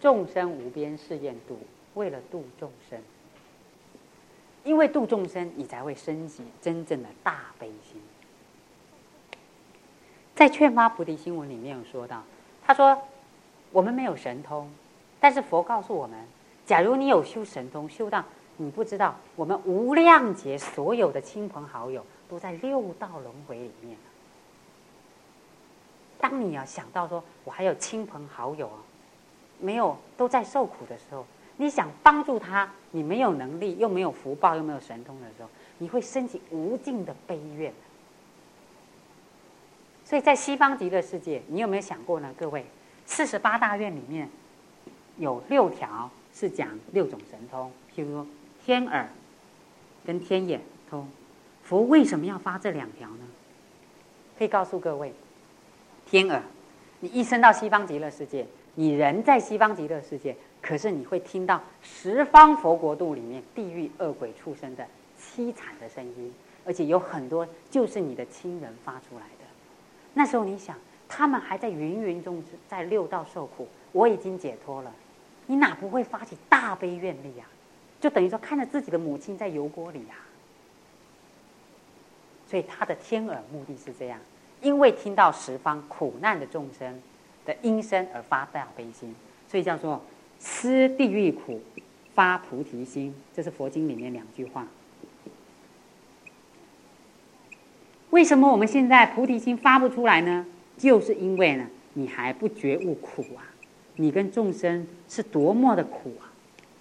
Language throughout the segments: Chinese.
众生无边誓愿度，为了度众生。因为度众生，你才会升起真正的大悲心。在《劝发菩提心文》里面有说到，他说我们没有神通，但是佛告诉我们，假如你有修神通，修到你不知道，我们无量劫所有的亲朋好友都在六道轮回里面。当你想到说我还有亲朋好友没有都在受苦的时候，你想帮助他，你没有能力，又没有福报，又没有神通的时候，你会升起无尽的悲怨。所以在西方极乐世界，你有没有想过呢？各位，48大愿里面有6条是讲6种神通，譬如说天耳跟天眼通。佛为什么要发这2条呢？可以告诉各位，天耳，你一生到西方极乐世界，你人在西方极乐世界，可是你会听到十方佛国度里面地狱恶鬼畜生的凄惨的声音，而且有很多就是你的亲人发出来的。那时候你想，他们还在芸芸众生在6道受苦，我已经解脱了，你哪不会发起大悲愿力啊？就等于说看着自己的母亲在油锅里啊。所以他的天耳目的是这样，因为听到十方苦难的众生的音声而发大悲心，所以叫做思地狱苦，发菩提心。这是佛经里面2句话。为什么我们现在菩提心发不出来呢？就是因为呢，你还不觉悟苦啊，你跟众生是多么的苦啊。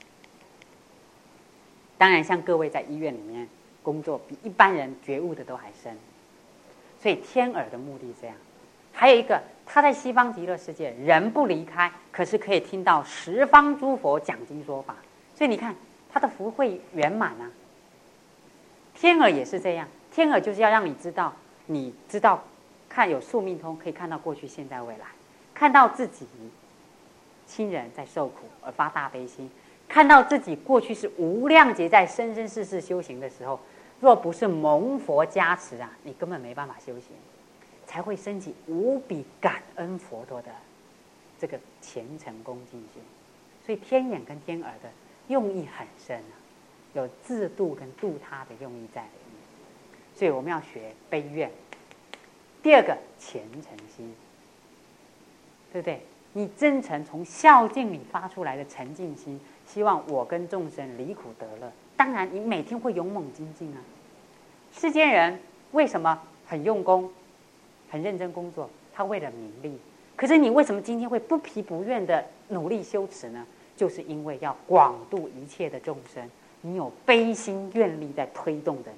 当然像各位在医院里面工作，比一般人觉悟的都还深。所以天耳的目的是这样。还有一个，他在西方极乐世界人不离开，可是可以听到十方诸佛讲经说法，所以你看他的福慧圆满啊。天耳也是这样，天耳就是要让你知道，看有宿命通，可以看到过去现在未来，看到自己亲人在受苦而发大悲心，看到自己过去是无量劫在生生世世修行的时候，若不是蒙佛加持啊，你根本没办法修行，才会升起无比感恩佛陀的这个虔诚恭敬心。所以天眼跟天耳的用意很深啊，有自度跟度他的用意在里面。所以我们要学悲愿。第二个虔诚心，对不对？你真诚从孝敬里发出来的沉静心，希望我跟众生离苦得乐。当然你每天会勇猛精进啊。世间人为什么很用功很认真工作？他为了名利。可是你为什么今天会不疲不厌的努力修持呢？就是因为要广度一切的众生，你有悲心愿力在推动着你，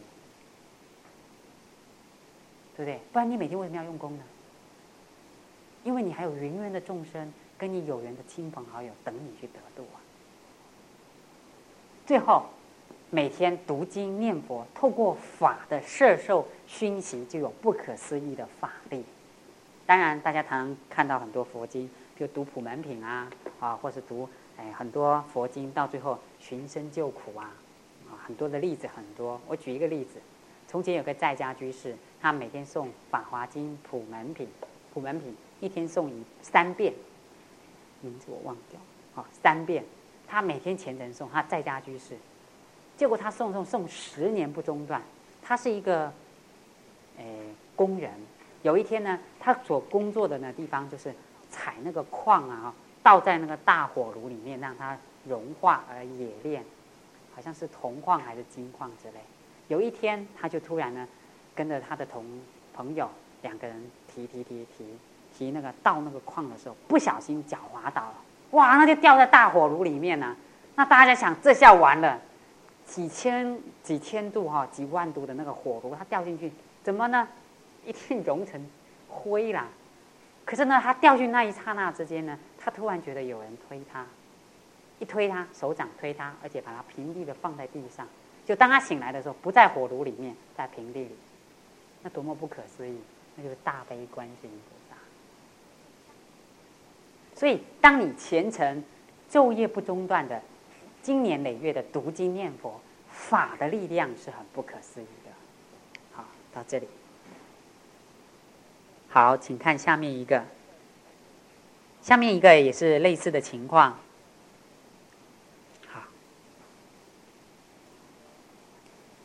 对不对？不然你每天为什么要用功呢？因为你还有芸芸的众生跟你有缘的亲朋好友等你去得度啊。最后每天读经念佛，透过法的摄受熏习，就有不可思议的法力。当然大家常看到很多佛经，比如读普门品啊，或是读很多佛经，到最后寻声救苦啊，很多的例子很多。我举一个例子，从前有个在家居士，他每天诵法华经普门品一天诵3遍，名字我忘掉，3遍。他每天虔诚诵，他在家居士，结果他诵10年不中断。他是一个工人，有一天呢，他所工作的地方就是采那个矿啊，倒在那个大火炉里面让它融化而冶炼，好像是铜矿还是金矿之类。有一天他就突然呢跟着他的朋友2个人提那个倒那个矿的时候，不小心脚滑倒了，哇，那就掉在大火炉里面啊。那大家想，这下完了，几千度几万度的那个火炉，它掉进去怎么呢？一定融成灰啦。可是呢，他掉进那一刹那之间呢，他突然觉得有人推他，一推他，手掌推他，而且把他平地的放在地上。就当他醒来的时候，不在火炉里面，在平地里，那多么不可思议！那就是大悲观世音菩萨。所以当你虔诚昼夜不中断的经年累月的读经念佛，法的力量是很不可思议的。好，到这里。好，请看下面一个也是类似的情况。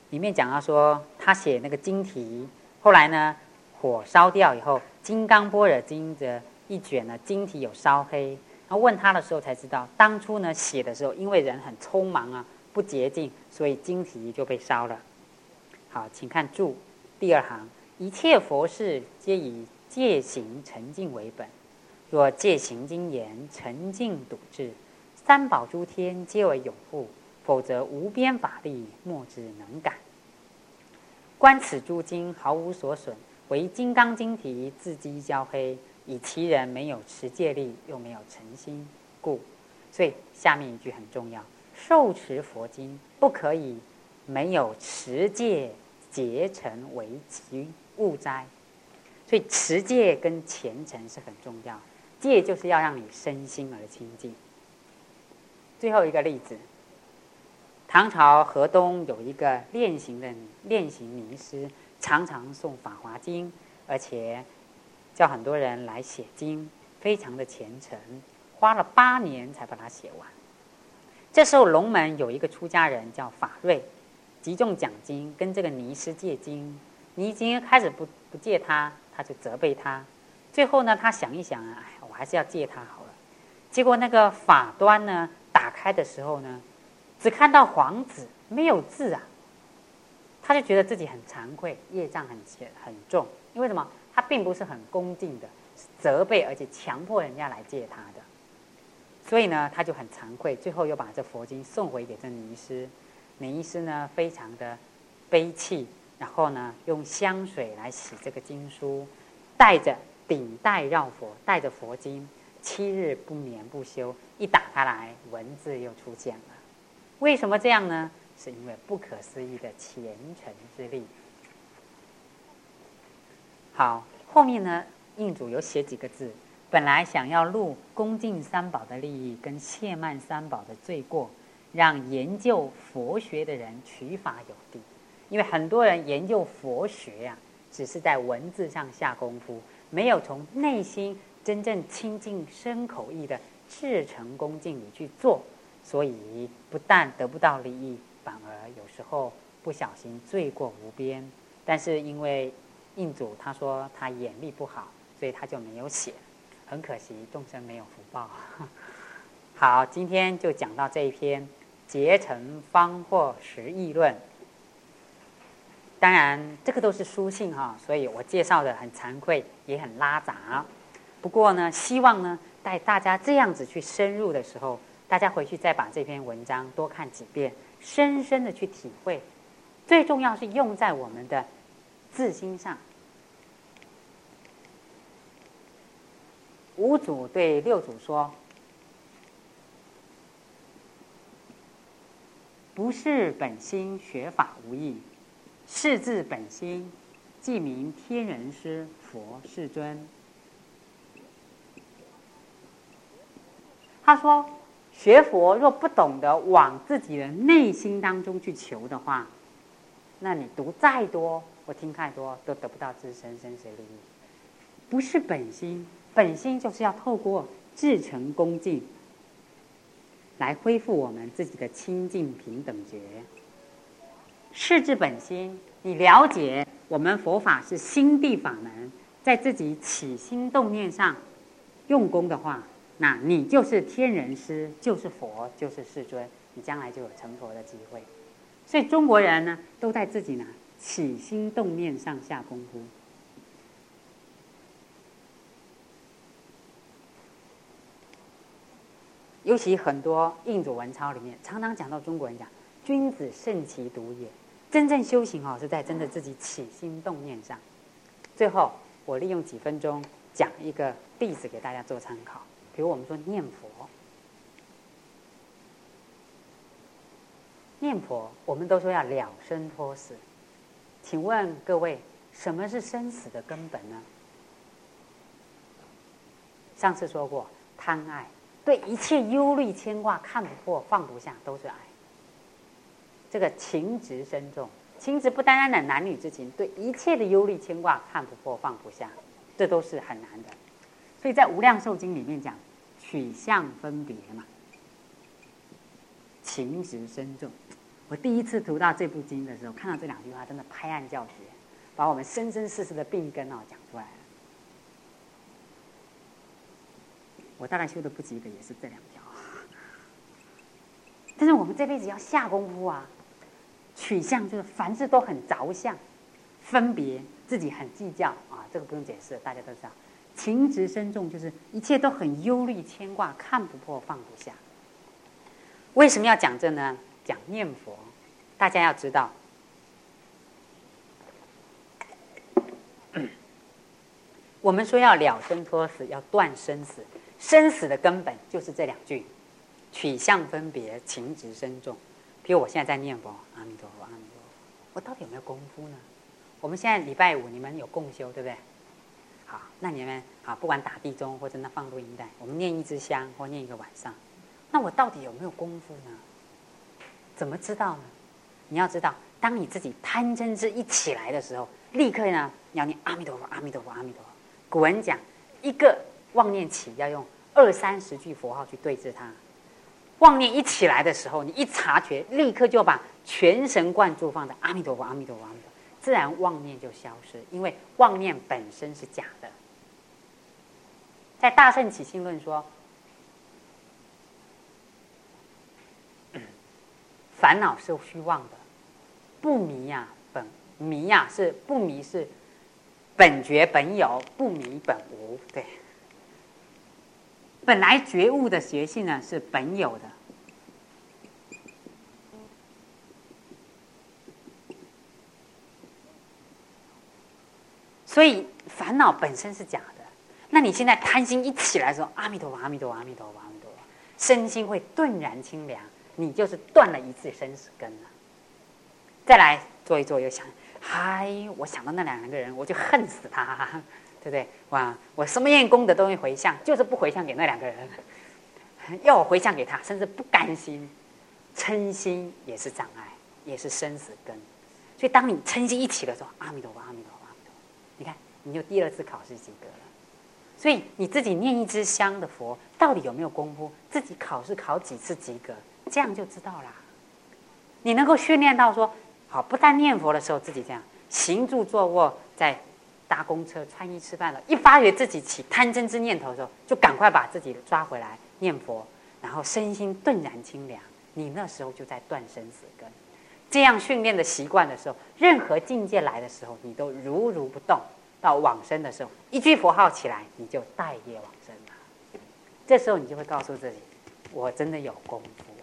里面讲到说，他写那个经题，后来呢，火烧掉以后，《金刚般若经》的一卷呢，经题有烧黑。然后问他的时候才知道，当初呢写的时候，因为人很匆忙啊，不洁净，所以经题就被烧了。好，请看注第二行：一切佛事皆以戒行沉静为本，若戒行精严，沉静笃志，三宝诸天皆为拥护，否则无边法力，莫之能感。观此诸经毫无所损，唯金刚经题字迹焦黑，以其人没有持戒力，又没有诚心故。所以下面一句很重要：受持佛经不可以没有持戒结成为其物哉。所以持戒跟虔诚是很重要，戒就是要让你身心而清净。最后一个例子，唐朝河东有一个练行尼师，常常诵《法华经》，而且叫很多人来写经，非常的虔诚，花了8年才把它写完。这时候龙门有一个出家人叫法瑞，集众讲经，跟这个尼师借经。尼经开始不借他，他就责备他。最后呢，他想一想，哎，我还是要借他好了。结果那个法端呢，打开的时候呢，只看到黄纸，没有字啊。他就觉得自己很惭愧，业障很重。因为什么？他并不是很恭敬的，责备而且强迫人家来借他的。所以呢，他就很惭愧，最后又把这佛经送回给这尼师。尼师呢，非常的悲泣，然后呢，用香水来洗这个经书，带着顶戴绕佛，带着佛经，7日不眠不休，一打开来，文字又出现了。为什么这样呢？是因为不可思议的虔诚之力。好，后面呢，印主有写几个字，本来想要录恭敬三宝的利益跟亵慢三宝的罪过，让研究佛学的人取法有地。因为很多人研究佛学啊，只是在文字上下功夫，没有从内心真正亲近身口意的至诚恭敬里去做，所以不但得不到利益，反而有时候不小心罪过无边。但是因为印主他说他眼力不好，所以他就没有写，很可惜众生没有福报。好，今天就讲到这一篇结成方或实义论。当然这个都是书信哈，所以我介绍的很惭愧，也很拉杂。不过呢，希望呢带大家这样子去深入的时候，大家回去再把这篇文章多看几遍，深深的去体会。最重要是用在我们的自心上。五祖对六祖说：“不是本心学法无益，是自本心，即名天人师佛世尊。”他说，学佛若不懂得往自己的内心当中去求的话，那你读再多，我听太多，都得不到自身生死利益。不是本心，本心就是要透过至诚恭敬来恢复我们自己的清净平等觉。是自本心，你了解我们佛法是心地法门，在自己起心动念上用功的话，那你就是天人师，就是佛，就是世尊，你将来就有成佛的机会。所以中国人呢，都在自己呢起心动念上下功夫。尤其很多印主文钞里面常常讲到中国人讲君子慎其独也，真正修行是在真的自己起心动念上。最后我利用几分钟讲一个例子给大家做参考。比如我们说念佛，念佛我们都说要了生脱死，请问各位，什么是生死的根本呢？上次说过，贪爱，对一切忧虑牵挂看不破放不下都是爱。这个情执深重，情执不单单的男女之情，对一切的忧虑牵挂看不破放不下，这都是很难的。所以在无量寿经里面讲取相分别嘛，情执深重。 我第一次读到这部经的时候，看到这2句话，真的拍案叫绝，把我们生生世世的病根讲出来了。我大概修的不及格也是这2条，但是我们这辈子要下功夫啊，取向就是凡事都很着相，分别自己很计较啊，这个不用解释，大家都知道。情执深重就是一切都很忧虑牵挂，看不破放不下。为什么要讲这呢？讲念佛，大家要知道，我们说要了生脱死，要断生死，生死的根本就是这2句：取向分别，情执深重。比如我现在在念佛，阿弥陀佛，阿弥陀佛，我到底有没有功夫呢？我们现在礼拜5你们有共修，对不对？好，那你们好，不管打地钟或者那放录音带，我们念1支香或念1个晚上，那我到底有没有功夫呢？怎么知道呢？你要知道，当你自己贪嗔痴一起来的时候，立刻呢要念阿弥陀佛，阿弥陀佛，阿弥陀佛。古人讲，一个妄念起要用20-30句佛号去对治它。妄念一起来的时候，你一察觉，立刻就把全神贯注放在阿弥陀佛，阿弥陀佛，阿弥陀佛，自然妄念就消失，因为妄念本身是假的。在《大乘起信论》说，烦恼是虚妄的，不迷呀、本迷呀、是不迷是本觉本有，不迷本无。对，本来觉悟的觉性呢是本有的，所以烦恼本身是假的。那你现在贪心一起来的时候，阿弥陀佛，阿弥陀佛，阿弥陀佛，阿弥陀佛，身心会顿然清凉，你就是断了一次生死根了。再来做一做，又想，嗨，我想到那2个人，我就恨死他，对不对？哇，我什么样功德都会回向，就是不回向给那2个人，要我回向给他，甚至不甘心，嗔心也是障碍，也是生死根。所以当你嗔心一起的时候，阿弥陀佛，阿弥陀佛，阿弥陀佛，你看你就第2次考试及格了。所以你自己念1支香的佛，到底有没有功夫？自己考试考几次及格，这样就知道啦。你能够训练到说，好，不但念佛的时候自己这样行住坐卧，在搭公车、穿衣吃饭了，一发觉自己起贪嗔之念头的时候，就赶快把自己抓回来念佛，然后身心顿然清凉。你那时候就在断生死根。这样训练的习惯的时候，任何境界来的时候，你都如如不动。到往生的时候，一句佛号起来，你就带业往生了。这时候你就会告诉自己，我真的有功夫了。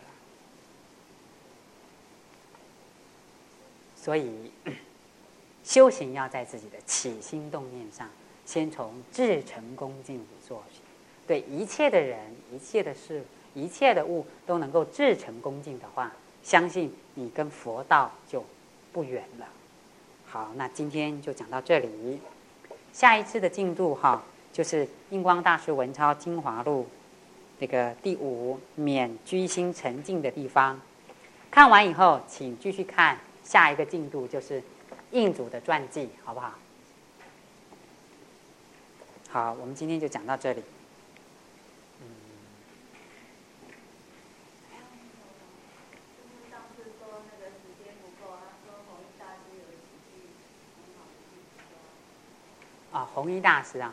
所以修行要在自己的起心动念上，先从至诚恭敬做起。对一切的人、一切的事、一切的物都能够至诚恭敬的话，相信你跟佛道就不远了。好，那今天就讲到这里。下一次的进度就是印光大师文钞精华录这个第5免居心沉静的地方。看完以后，请继续看下一个进度，就是印祖的传记，好不好？好，我们今天就讲到这里。弘一大师啊，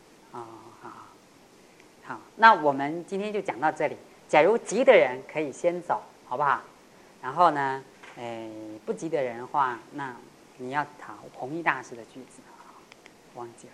好，那我们今天就讲到这里。假如急的人可以先走，好不好？然后呢，不急的人的话，那你要讨弘一大师的句子，忘记了。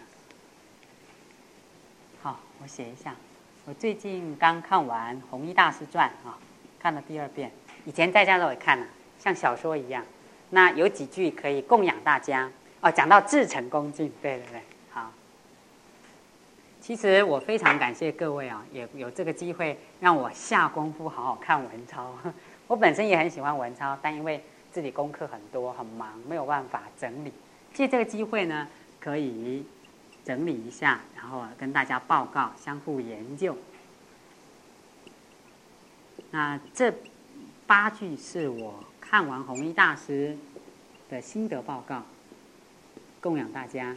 好，我写一下。我最近刚看完《弘一大师传》看了第2遍。以前在家都有看了，像小说一样。那有几句可以供养大家讲到至诚恭敬，对对对。好，其实我非常感谢各位也有这个机会让我下功夫好好看文钞。我本身也很喜欢文钞，但因为自己功课很多很忙，没有办法整理。借这个机会呢，可以整理一下，然后跟大家报告，相互研究。那这8句是我看完弘一大师的心得报告，供养大家。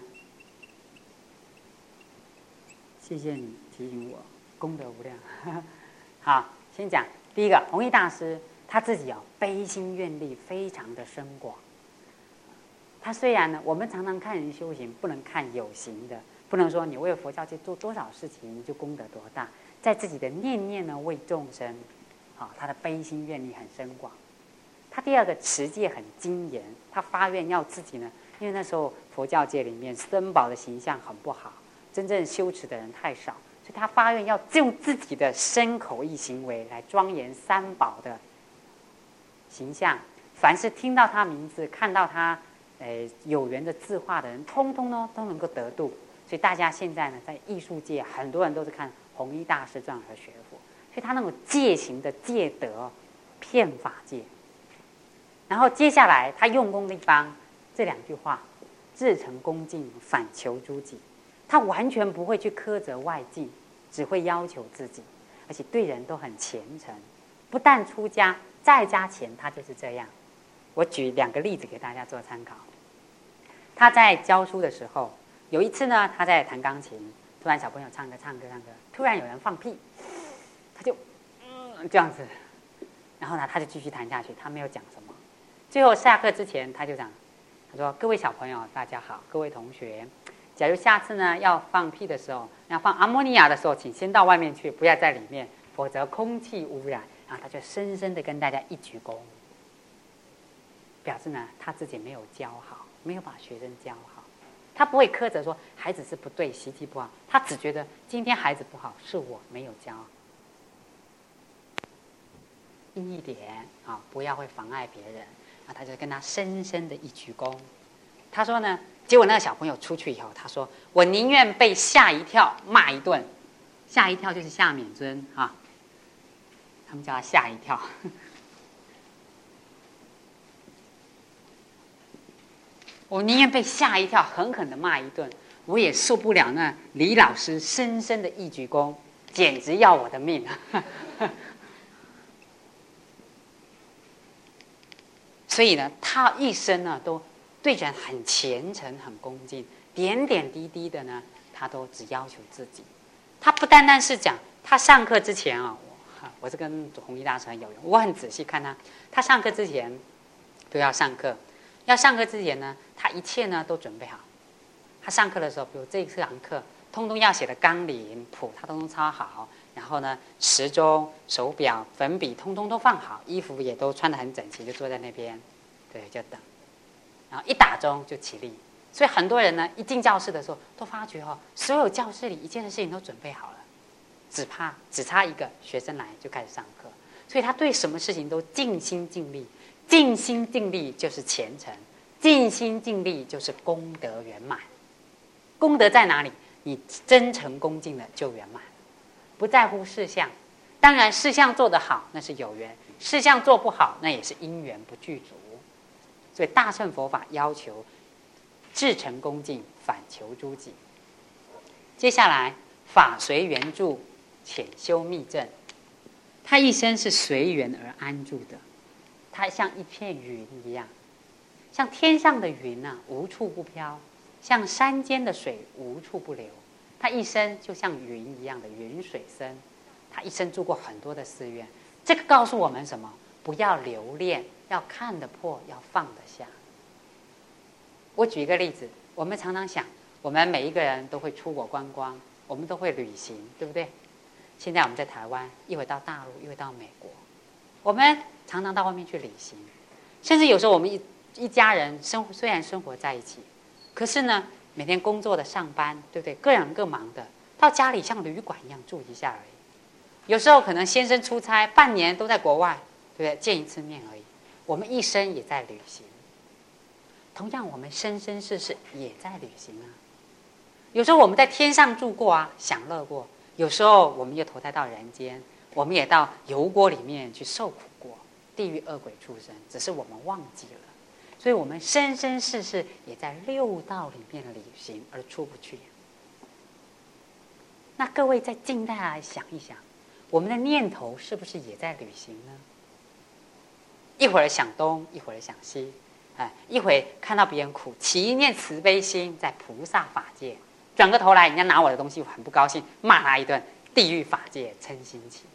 谢谢你提醒我，功德无量。好，先讲第一个，弘一大师他他自己悲心愿力非常的深广。他虽然呢，我们常常看人修行，不能看有形的，不能说你为了佛教去做多少事情就功德多大，在自己的念念呢为众生，他的悲心愿力很深广。他第二个持戒很精严，他发愿要自己呢，因为那时候佛教界里面僧宝的形象很不好，真正修持的人太少，所以他发愿要用自己的身口意行为来庄严三宝的形象。凡是听到他名字，看到他有缘的字画的人，通通呢都能够得度。所以大家现在呢，在艺术界，很多人都是看弘一大师传而学佛，所以他那种戒行的戒德，遍法界。然后接下来他用功的地方，这2句话：至诚恭敬，反求诸己。他完全不会去苛责外境，只会要求自己，而且对人都很虔诚。不但出家，在家前他就是这样。我举2个例子给大家做参考。他在教书的时候，有一次呢，他在弹钢琴，突然小朋友唱歌，突然有人放屁，他就这样子，然后呢，他就继续弹下去，他没有讲什么。最后下课之前，他就讲，他说：“各位小朋友，大家好，各位同学，假如下次呢要放屁的时候，要放阿莫尼亚的时候，请先到外面去，不要在里面，否则空气污染。”然后他就深深的跟大家一鞠躬，表示呢他自己没有教好，没有把学生教好。他不会苛责说孩子是不对，习题不好，他只觉得今天孩子不好是我没有教，硬一点不要会妨碍别人。他就跟他深深的一鞠躬。他说呢，结果那个小朋友出去以后，他说：“我宁愿被吓一跳，骂一顿。”吓一跳就是夏勉尊他们叫他吓一跳。我宁愿被吓一跳，狠狠的骂一顿，我也受不了那李老师深深的一鞠躬，简直要我的命。所以呢，他一生呢都对人很虔诚、很恭敬，点点滴滴的呢，他都只要求自己。他不单单是讲，他上课之前我是跟弘一大师很有缘，我很仔细看他上课之前都要上课，要上课之前呢，他一切呢都准备好。他上课的时候，比如这一堂课，通通要写的纲领谱，他通通抄好。然后呢，时钟、手表、粉笔，通通都放好，衣服也都穿得很整齐，就坐在那边，对，就等。然后一打钟就起立。所以很多人呢，一进教室的时候，都发觉所有教室里一件的事情都准备好了，只差一个学生来就开始上课。所以他对什么事情都尽心尽力，尽心尽力就是虔诚，尽心尽力就是功德圆满。功德在哪里？你真诚恭敬的就圆满。不在乎事项，当然事项做得好那是有缘，事项做不好那也是因缘不具足。所以大乘佛法要求至诚恭敬，反求诸己。接下来法随缘住，潜修密正。他一生是随缘而安住的，他像一片云一样，像天上的云无处不飘，像山间的水无处不流。他一生就像云一样的云水僧，他一生住过很多的寺院。这个告诉我们什么？不要留恋，要看得破，要放得下。我举一个例子，我们常常想，我们每一个人都会出国观光，我们都会旅行，对不对？现在我们在台湾，一会到大陆，一会到美国，我们常常到外面去旅行，甚至有时候我们一家人虽然生活在一起，可是呢，每天工作的上班，对不对？各人各忙的，到家里像旅馆一样住一下而已。有时候可能先生出差，半年都在国外，对不对？见一次面而已。我们一生也在旅行，同样我们生生世世也在旅行有时候我们在天上住过享乐过；有时候我们又投胎到人间，我们也到油锅里面去受苦过，地狱恶鬼畜生，只是我们忘记了。所以我们生生世世也在六道里面旅行而出不去。那各位再静下来想一想，我们的念头是不是也在旅行呢？一会儿想东，一会儿想西，一会看到别人苦，起一念慈悲心，在菩萨法界，转个头来，人家拿我的东西，我很不高兴，骂他一顿，地狱法界嗔心起。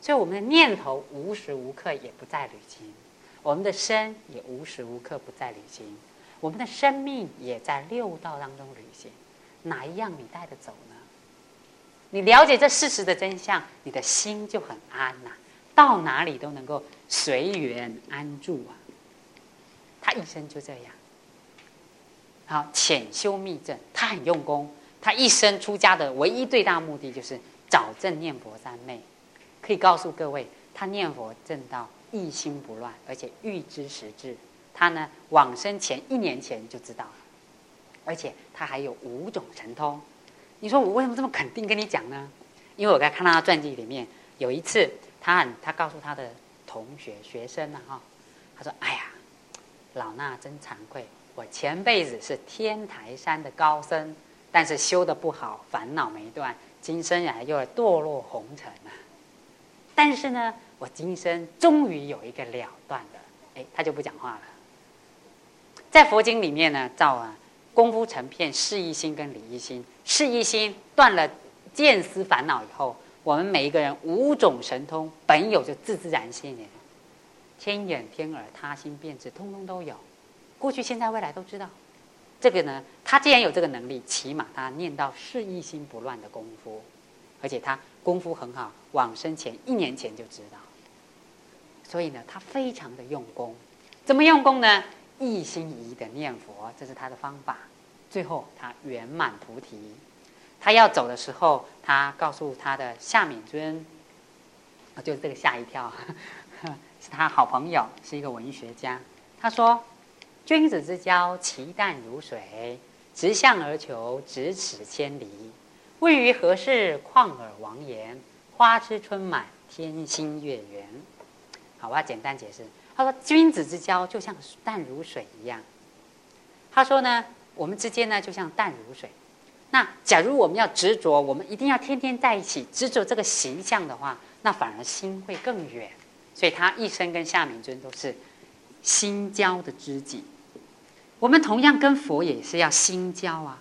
所以我们的念头无时无刻也不在旅行，我们的身也无时无刻不在旅行，我们的生命也在六道当中旅行。哪一样你带得走呢？你了解这事实的真相，你的心就很安呐、到哪里都能够随缘安住啊。他一生就这样。好，潜修密正，他很用功，他一生出家的唯一最大目的就是找正念佛三昧。可以告诉各位，他念佛正到一心不乱，而且预知时至。他呢，往生前1年前就知道了，而且他还有5种神通。你说我为什么这么肯定跟你讲呢？因为我刚才看到他传记里面有一次，他告诉他的同学学生啊，他说：“哎呀，老衲真惭愧，我前辈子是天台山的高僧，但是修得不好，烦恼没断，今生来又堕落红尘啊。但是呢，我今生终于有一个了断了。”哎，他就不讲话了。在佛经里面呢，照功夫成片事一心跟理一心。事一心断了见思烦恼以后，我们每一个人5种神通本有就自然现前，天眼天耳他心辨知，通通都有，过去现在未来都知道。这个呢，他既然有这个能力，起码他念到事一心不乱的功夫，而且他功夫很好，往生前1年前就知道。所以呢，他非常的用功。怎么用功呢？一心一意的念佛，这是他的方法。最后他圆满菩提。他要走的时候，他告诉他的夏敏尊，就是这个吓一跳，是他好朋友，是一个文学家。他说：“君子之交，其淡如水，直向而求，咫尺千里。问于何事，况尔王言。花枝春满，天心月圆。”好，我要简单解释。他说，君子之交就像淡如水一样。他说呢，我们之间呢就像淡如水。那假如我们要执着，我们一定要天天在一起，执着这个形象的话，那反而心会更远。所以他一生跟夏明尊都是心交的知己。我们同样跟佛也是要心交啊，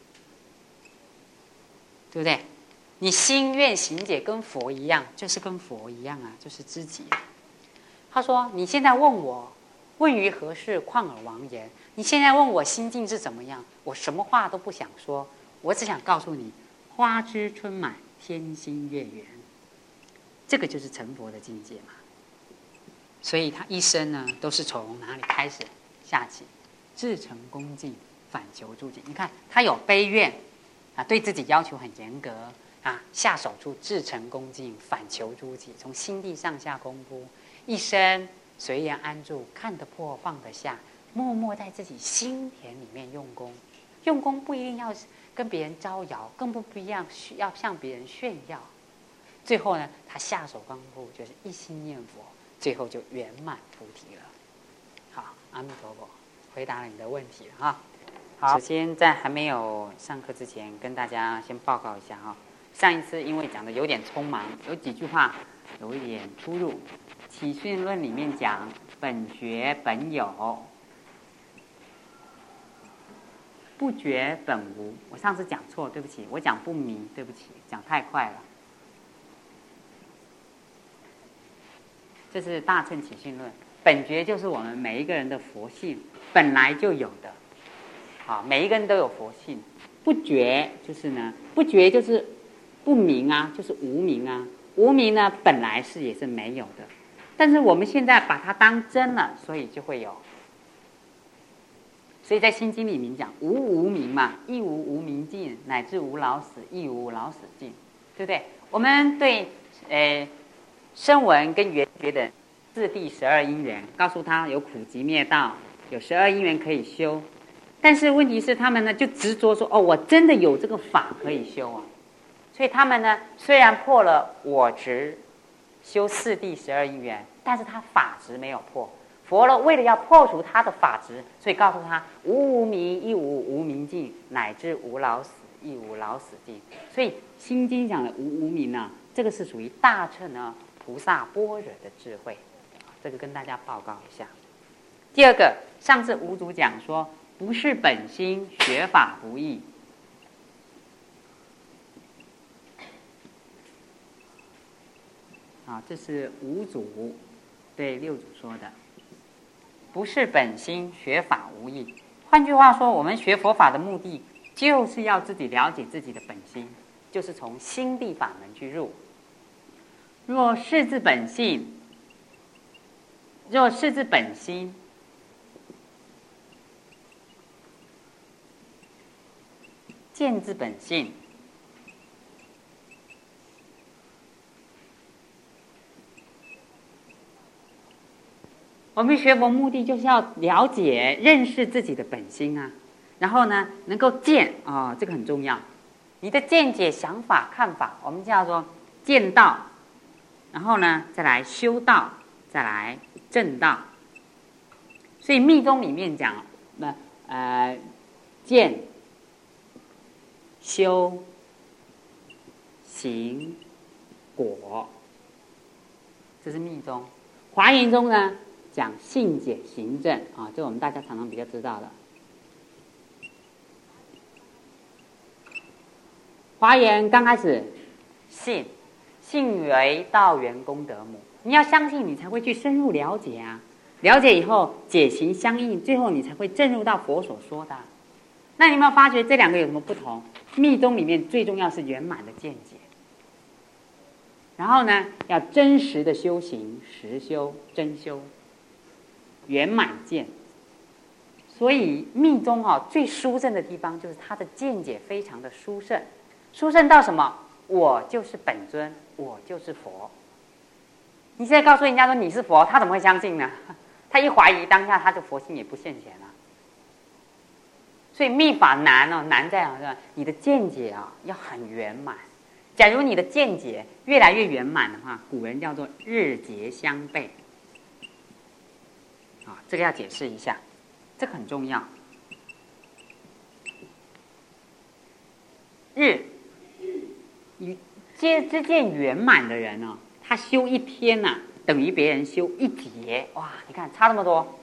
对不对？你心愿行解跟佛一样，就是跟佛一样啊，就是知己啊。他说：“你现在问我，问于何事，况尔王言？你现在问我心境是怎么样，我什么话都不想说，我只想告诉你，花枝春满，天心月圆。这个就是成佛的境界嘛。所以他一生呢，都是从哪里开始下起，至诚恭敬，反求诸己。你看他有悲愿啊，对自己要求很严格啊，下手处至诚恭敬，反求诸己，从心地上下功夫。”一生随缘安住，看得破放得下，默默在自己心田里面用功。用功不一定要跟别人招摇，更不一样要向别人炫耀。最后呢，他下手功夫就是一心念佛，最后就圆满菩提了。好，阿弥陀佛，回答了你的问题了哈。好，首先在还没有上课之前，跟大家先报告一下哈。上一次因为讲的有点匆忙，有几句话有一点出入。起信论里面讲本觉本有，不觉本无。我上次讲错，对不起，我讲不明，对不起，讲太快了。这是大乘起信论，本觉就是我们每一个人的佛性本来就有的，好，每一个人都有佛性。不觉就是呢，不觉就是不明啊，就是无明啊。无明呢，本来是也是没有的。但是我们现在把它当真了，所以就会有。所以在《心经》里面讲无明嘛，亦无无明尽，乃至无老死，亦无老死尽，对不对？我们对声闻跟缘觉的四谛12因缘，告诉他有苦集灭道，有12因缘可以修。但是问题是他们呢就执着说，哦，我真的有这个法可以修啊。所以他们呢虽然破了我执，修四谛12因缘，但是他法执没有破。佛了为了要破除他的法执，所以告诉他无无明，亦无无明尽，乃至无老死，亦无老死尽。所以心经讲的无无明啊，这个是属于大乘呢菩萨般若的智慧，这个跟大家报告一下。第二个，上次五祖讲说不是本心，学法不易。 啊，这是五祖对六祖说的，不是本心，学法无益。换句话说，我们学佛法的目的，就是要自己了解自己的本心，就是从心地法门去入。若视自本性，若视自本心，见自本性，我们学佛目的就是要了解、认识自己的本心啊，然后呢，能够见啊、这个很重要。你的见解、想法、看法，我们叫做见道，然后呢，再来修道，再来正道。所以密宗里面讲，见、修、行、果，这是密宗。华严宗呢，讲信解行证啊，这我们大家常常比较知道的。华严刚开始，信为道源功德母，你要相信，你才会去深入了解啊。了解以后，解行相应，最后你才会证入到佛所说的。那你有没有发觉这两个有什么不同？密宗里面最重要是圆满的见解，然后呢，要真实的修行，实修、真修，圆满见。所以密宗最殊胜的地方就是它的见解非常的殊胜，殊胜到什么？我就是本尊，我就是佛。你现在告诉人家说你是佛，他怎么会相信呢？他一怀疑，当下他的佛性也不现前了。所以密法难难在你的见解要很圆满。假如你的见解越来越圆满的话，古人叫做日节相悖。这个要解释一下，这个很重要。与知见圆满的人他修一天等于别人修一劫。哇，你看差那么多。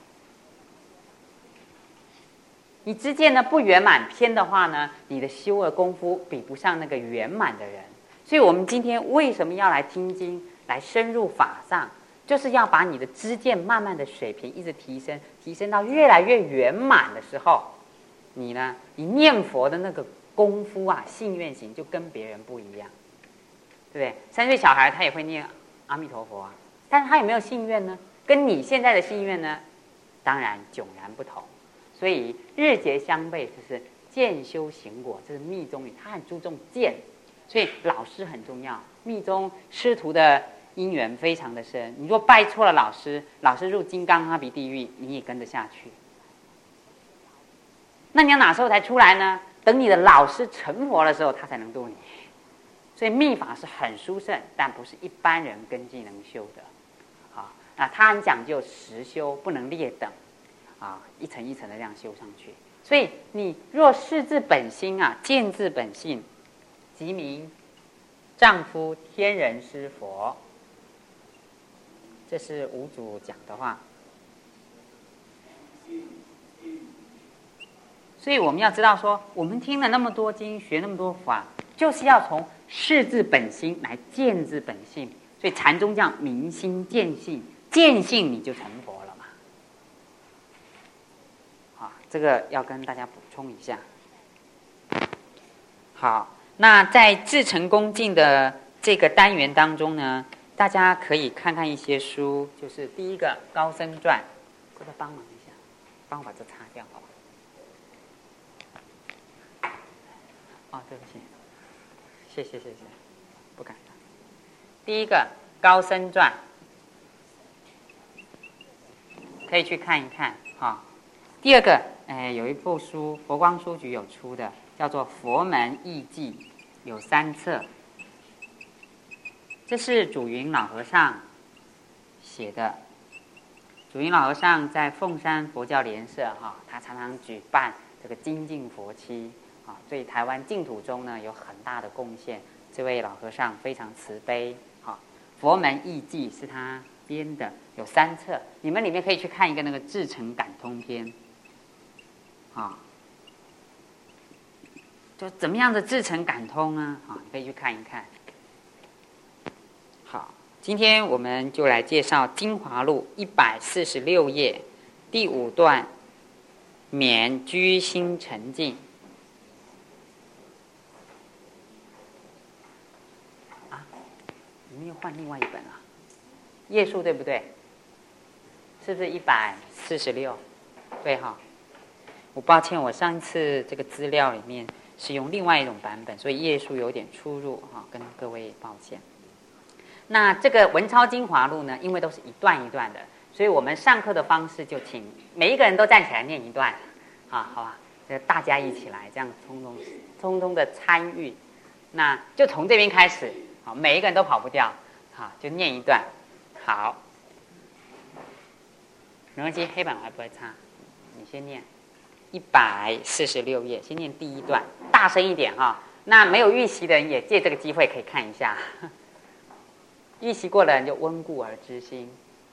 你知见呢不圆满偏的话呢，你的修的功夫比不上那个圆满的人。所以我们今天为什么要来听经，来深入法上，就是要把你的知见慢慢的水平一直提升，提升到越来越圆满的时候，你呢，你念佛的那个功夫信愿行就跟别人不一样，对不对？3岁小孩他也会念阿弥陀佛但是他有没有信愿呢？跟你现在的信愿呢，当然迥然不同。所以日节相悖，就是见修行果，这是密宗里他很注重见，所以老师很重要。密宗师徒的因缘非常的深，你若拜错了老师，老师入金刚阿鼻地狱，你也跟着下去。那你要哪时候才出来呢？等你的老师成佛的时候，他才能度你。所以密法是很殊胜，但不是一般人根基能修的。那他很讲究实修，不能劣等。一层一层的这样修上去。所以你若视自本心见自本性，即名丈夫天人师佛。这是五祖讲的话。所以我们要知道说，我们听了那么多经，学那么多法，就是要从视自本心来见自本性。所以禅宗叫明心见性，见性你就成佛了嘛。这个要跟大家补充一下。好，那在至诚恭敬的这个单元当中呢，大家可以看看一些书，就是第一个《高僧传》，可不可以帮忙一下，帮我把这擦掉好吧？对不起，谢谢，不敢当。第一个《高僧传》，可以去看一看第二个，有一部书，佛光书局有出的，叫做《佛门义记》，有3册。这是祖云老和尚写的。祖云老和尚在凤山佛教联社他常常举办这个精进佛期对台湾净土中呢有很大的贡献。这位老和尚非常慈悲佛门义记》是他编的，有3册，你们里面可以去看一个那个至诚感通篇。就怎么样的至诚感通呢？你可以去看一看。好， 今天我们就来介绍《精华录》146页第5段，免居心沉静。啊，你们又换另外一本了，页数对不对？是不是146？对哈。我抱歉，我上一次这个资料里面是用另外一种版本，所以页数有点出入哈，跟各位抱歉。那这个文抄精华录呢，因为都是一段一段的，所以我们上课的方式就请每一个人都站起来念一段，啊，好吧，大家一起来，这样匆匆的参与，那就从这边开始，好，每一个人都跑不掉，好，就念一段，好，没关系，黑板我还不会擦，你先念146页，先念第一段，大声一点哈，那没有预习的人也借这个机会可以看一下。预习过的人就温故而知新，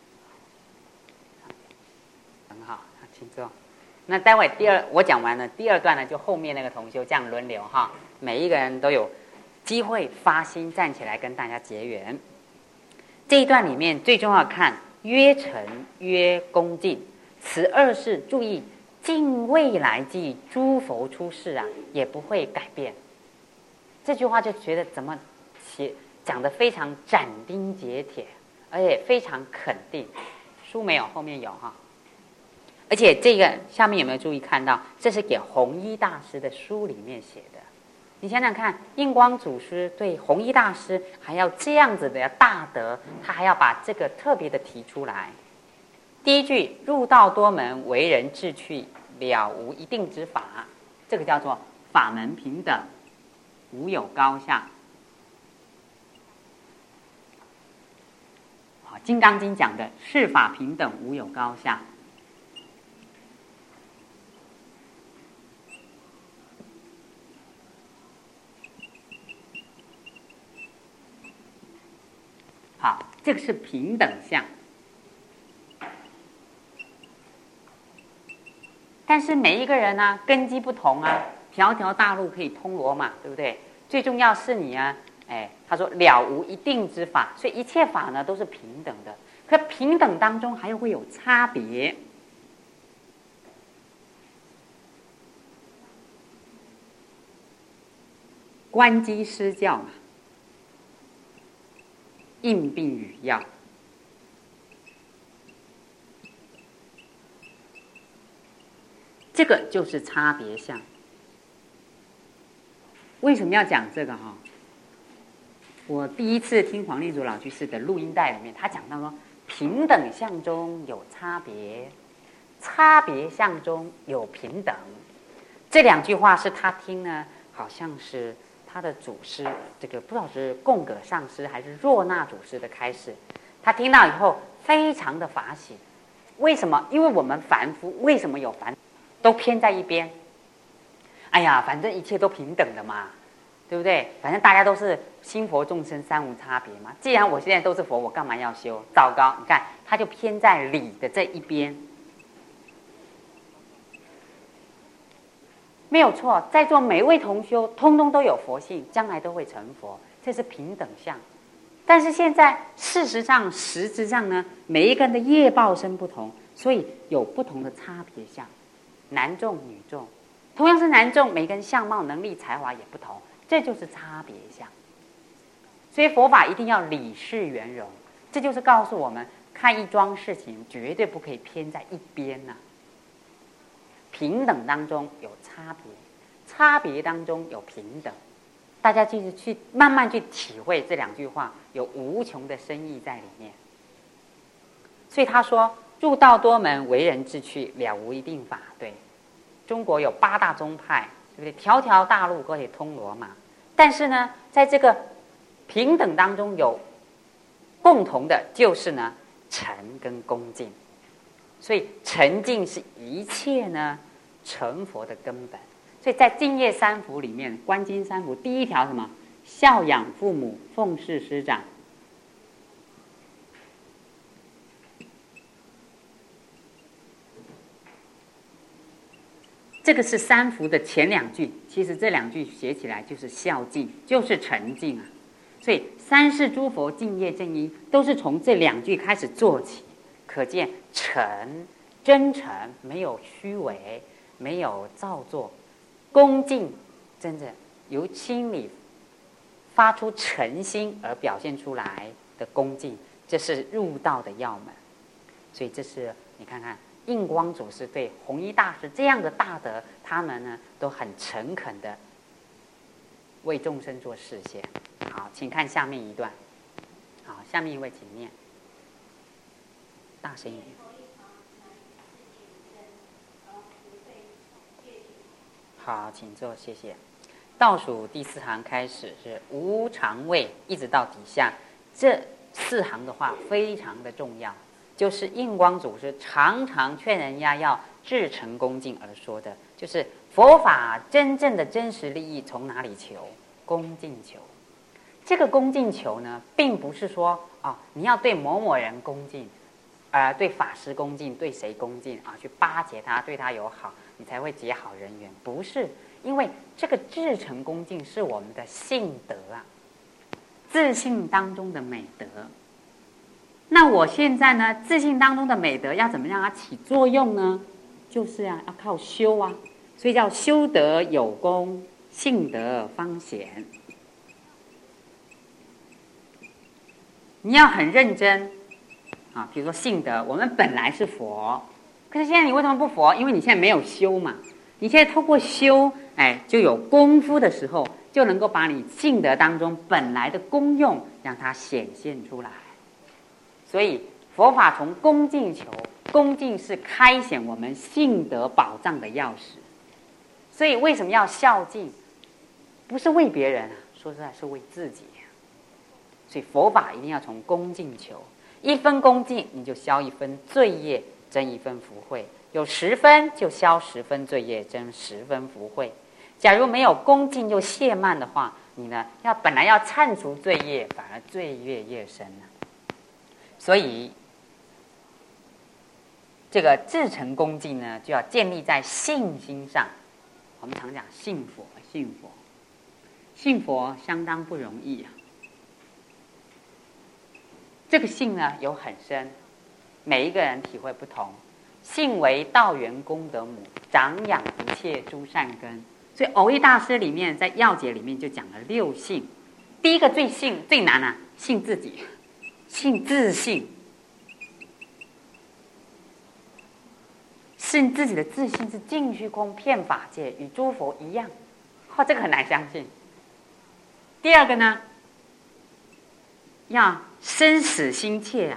很好，请坐。那待会我讲完了，第二段呢，就后面那个同修这样轮流哈，每一个人都有机会发心站起来跟大家结缘。这一段里面最重要看曰诚曰恭敬，此二事注意，尽未来际诸佛出世啊，也不会改变。这句话就觉得怎么写？讲得非常斩钉截铁，而且非常肯定。书没有，后面有哈。而且这个下面有没有注意看到？这是给弘一大师的书里面写的。你想想看，印光祖师对弘一大师还要这样子的大德，他还要把这个特别的提出来。第一句“入道多门，为人志趣，了无一定之法”，这个叫做法门平等，无有高下。《金刚经》讲的是法平等，无有高下。好，这个是平等相。但是每一个人呢，根基不同啊，条条大路可以通罗马，对不对？最重要是你啊。他说了无一定之法，所以一切法呢都是平等的。可平等当中还会有差别。观机施教嘛，应病与药，这个就是差别相。为什么要讲这个哈？我第一次听黄立祖老居士的录音带里面，他讲到说，平等相中有差别，差别相中有平等。这两句话是他听呢，好像是他的祖师，这个不知道是贡葛上师还是若那祖师的开示。他听到以后非常的法喜。为什么？因为我们凡夫为什么有烦，都偏在一边。哎呀，反正一切都平等的嘛。对不对？反正大家都是心佛众生三无差别嘛。既然我现在都是佛，我干嘛要修？糟糕！你看，他就偏在理的这一边，没有错。在座每位同修，通通都有佛性，将来都会成佛，这是平等相。但是现在事实上、实质上呢，每一个人的业报身不同，所以有不同的差别相，男众、女众，同样是男众，每个人相貌、能力、才华也不同。这就是差别相，所以佛法一定要理事圆融。这就是告诉我们，看一桩事情绝对不可以偏在一边呐。平等当中有差别，差别当中有平等。大家就是去慢慢去体会这两句话，有无穷的深意在里面。所以他说：“入道多门，为人志趣，了无一定法。”对，中国有8大宗派。对不对？条条大路可以通罗马，但是呢，在这个平等当中有共同的，就是呢诚跟恭敬。所以诚敬是一切呢成佛的根本。所以在净业三福里面，观经三福第一条什么？孝养父母，奉事师长。这个是三福的前2句，其实这2句写起来就是孝敬，就是诚敬啊。 所以三世诸佛敬业正因都是从这2句开始做起，可见诚真诚，没有虚伪，没有造作，恭敬真正由心里发出诚心而表现出来的恭敬，这是入道的要门。所以这是你看看印光祖师对弘一大师这样的大德，他们呢都很诚恳的为众生做示现。好，请看下面一段。好，下面一位请念，大声一点。好，请坐，谢谢。倒数第4行开始是无常位，一直到底下这4行的话非常的重要，就是印光祖师常常劝人家要至诚恭敬而说的，就是佛法真正的真实利益从哪里求？恭敬求。这个恭敬求呢，并不是说你要对某某人恭敬，对法师恭敬，对谁恭敬去巴结他，对他友好，你才会结好人缘。不是，因为这个至诚恭敬是我们的性德自信当中的美德。那我现在呢，自信当中的美德要怎么让它起作用呢？就是要靠修所以叫修德有功，性德方显。你要很认真比如说性德，我们本来是佛，可是现在你为什么不佛？因为你现在没有修嘛。你现在透过修，就有功夫的时候，就能够把你性德当中本来的功用让它显现出来。所以佛法从恭敬求，恭敬是开显我们性德宝藏的钥匙。所以为什么要孝敬？不是为别人说实在是为自己。所以佛法一定要从恭敬求，1分恭敬你就消1分罪业，增1分福慧；有10分就消10分罪业，增10分福慧。假如没有恭敬又懈慢的话，你呢本来要忏除罪业，反而罪业越深了。所以这个至诚恭敬呢，就要建立在信心上。我们常讲信佛，信佛相当不容易这个信呢有很深，每一个人体会不同。信为道源功德母，长养一切诸善根。所以蕅益大师里面在要解里面就讲了6信。第一个最难信自己，信自信，信自己的自信是尽虚空遍法界，与诸佛一样。这个很难相信。第二个呢，要生死心切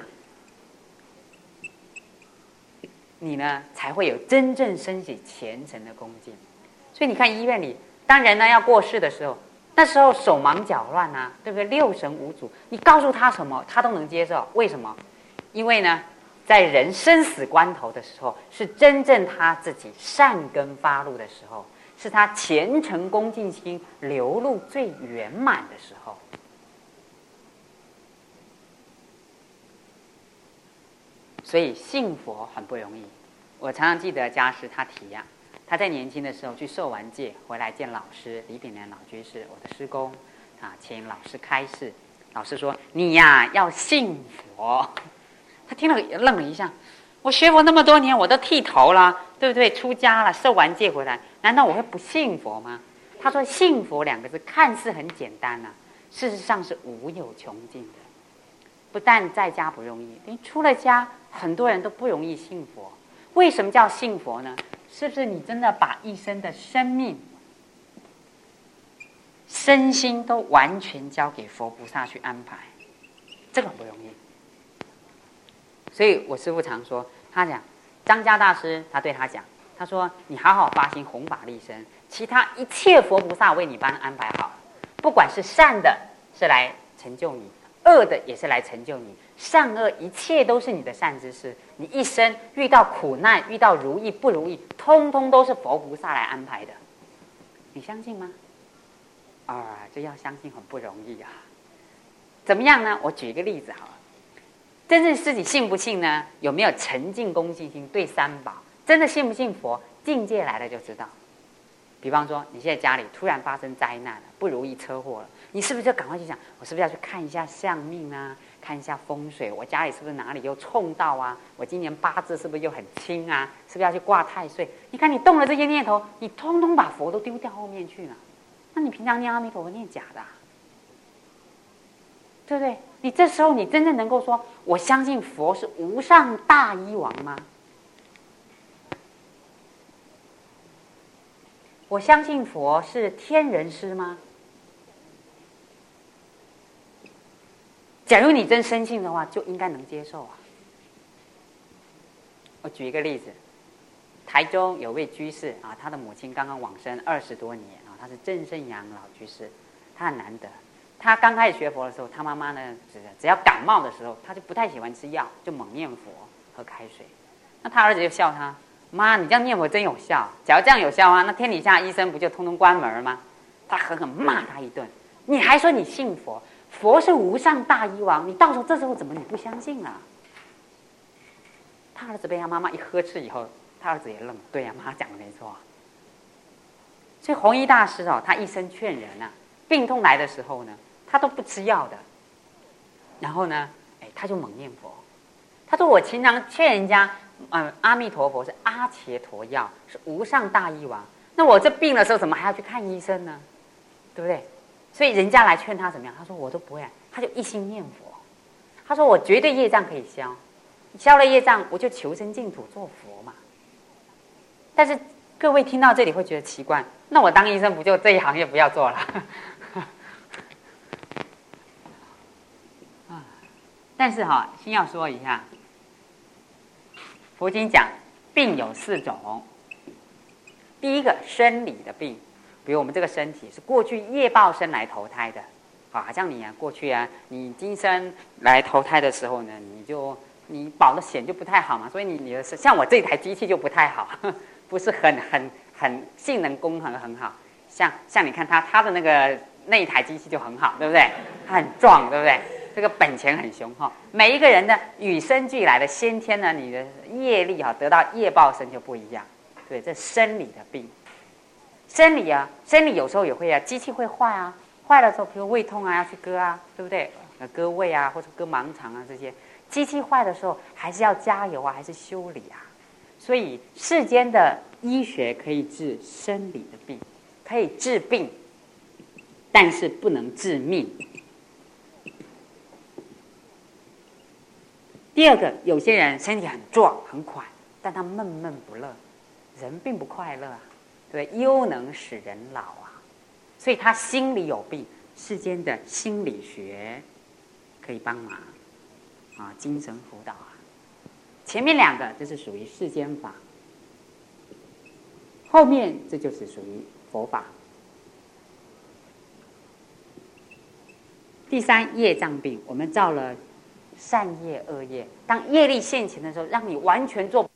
你呢才会有真正升起虔诚的恭敬。所以你看医院里，当人呢要过世的时候，那时候手忙脚乱对不对？六神无主，你告诉他什么，他都能接受。为什么？因为呢，在人生死关头的时候，是真正他自己善根发露的时候，是他虔诚恭敬心流露最圆满的时候。所以信佛很不容易。我常常记得家师他提他在年轻的时候去受完戒回来见老师李炳南老居士，我的师公请老师开示。老师说：“你要信佛。”他听了愣了一下，我学佛那么多年，我都剃头了，对不对？出家了，受完戒回来，难道我会不信佛吗？他说：“信佛2个字看似很简单事实上是无有穷尽的。不但在家不容易，连出了家，很多人都不容易信佛。为什么叫信佛呢？是不是你真的把一生的生命、身心都完全交给佛菩萨去安排？这个很不容易。所以我师父常说，他讲张家大师，他对他讲，他说：“你好好发心弘法利生，其他一切佛菩萨为你帮安排好了。不管是善的，是来成就你；恶的也是来成就你。善恶一切都是你的善知识。你一生遇到苦难，遇到如意不如意，通通都是佛菩萨来安排的。你相信吗？这要相信很不容易怎么样呢？我举一个例子好了。真正自己信不信呢？有没有沉静恭敬心？对三宝，真的信不信佛？境界来了就知道。 比方说，你现在家里突然发生灾难了，不如意车祸了，你是不是就赶快去想，我是不是要去看一下相命啊，看一下风水，我家里是不是哪里又冲到啊？我今年八字是不是又很轻啊？是不是要去挂太岁？你看你动了这些念头，你通通把佛都丢掉后面去了。那你平常念阿弥陀佛念假的啊，对不对？你这时候你真正能够说，我相信佛是无上大医王吗？我相信佛是天人师吗？假如你真深信的话，就应该能接受啊。我举一个例子，台中有位居士啊，他的母亲刚刚往生20多年啊，他是郑胜阳老居士，他很难得。他刚开始学佛的时候，他妈妈呢，只要感冒的时候，他就不太喜欢吃药，就猛念佛，喝开水。那他儿子就笑他。妈，你这样念佛真有效。假如这样有效啊，那天底下医生不就通通关门吗？他狠狠骂他一顿。你还说你信佛，佛是无上大医王，你到时候这时候怎么你不相信啊？他儿子被他妈妈一呵斥以后，他儿子也愣，对呀，妈讲的没错。所以弘一大师哦，他一生劝人啊，病痛来的时候呢，他都不吃药的。然后呢，他就猛念佛。他说我经常劝人家。阿弥陀佛是阿伽陀药，是无上大医王。那我这病的时候，怎么还要去看医生呢？对不对？所以人家来劝他怎么样？他说我都不会，他就一心念佛。他说我绝对业障可以消，消了业障，我就求生净土做佛嘛。但是各位听到这里会觉得奇怪，那我当医生不就这一行业不要做了？但是先要说一下。佛经讲病有4种，第一个生理的病，比如我们这个身体是过去业报生来投胎的，好像你过去你今生来投胎的时候呢，你保的险就不太好嘛，所以你的像我这台机器就不太好，不是很性能功能很好，像你看他的那一台机器就很好，对不对？它很壮，对不对？这个本钱很雄厚，每一个人的与生俱来的先天呢，你的业力得到业报生就不一样。对，这生理的病，生理有时候也会机器会坏啊，坏了之后，比如胃痛啊，要去割啊，对不对？割胃啊，或者割盲肠啊，这些机器坏的时候，还是要加油啊，还是修理啊。所以世间的医学可以治生理的病，可以治病，但是不能治命。第二个，有些人身体很壮很快，但他闷闷不乐，人并不快乐啊，对，忧能使人老啊，所以他心里有病，世间的心理学可以帮忙啊，精神辅导啊。前面2个这是属于世间法，后面这就是属于佛法。第3，业障病，我们造了善业恶业，当业力现前的时候，让你完全做